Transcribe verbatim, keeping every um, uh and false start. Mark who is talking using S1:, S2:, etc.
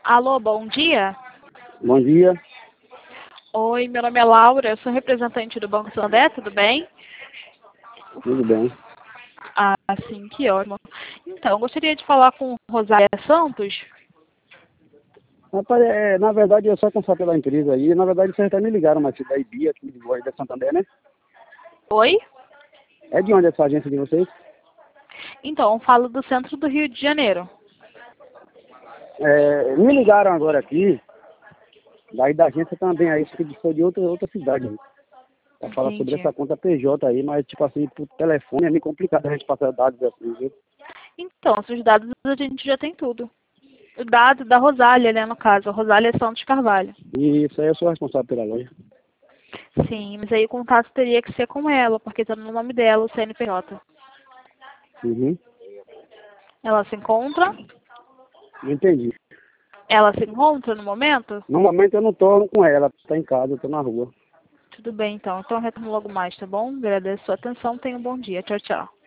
S1: Alô, bom dia.
S2: Bom dia.
S1: Oi, meu nome é Laura, eu sou representante do Banco Santander, tudo bem?
S2: Tudo bem.
S1: Ah, sim, que ótimo. Então, eu gostaria de falar com Rosália Santos.
S2: Rapaz, é, na verdade eu só consultei pela empresa aí. Na verdade vocês até me ligaram, mas da I B I aqui de Voz da Santander, né?
S1: Oi?
S2: É de onde é essa agência de vocês?
S1: Então, eu falo do centro do Rio de Janeiro.
S2: É, me ligaram agora aqui, daí da agência também aí, que foi de outra, outra cidade aí. Pra falar sobre
S1: Entendi.
S2: essa conta P J aí, mas tipo assim, por telefone é meio complicado a gente passar dados assim, viu?
S1: Então, os dados a gente já tem tudo. O dado da Rosália, né, no caso, a Rosália Santos Carvalho.
S2: E isso aí eu sou responsável pela loja.
S1: Sim, mas aí o contato teria que ser com ela, porque está no nome dela, o C N P J.
S2: Uhum.
S1: Ela se encontra?
S2: Não entendi.
S1: Ela se encontra no momento?
S2: No momento eu não tô com ela, tá em casa, eu tô na rua.
S1: Tudo bem, então. Então eu retorno logo mais, tá bom? Agradeço a sua atenção. Tenha um bom dia. Tchau, tchau.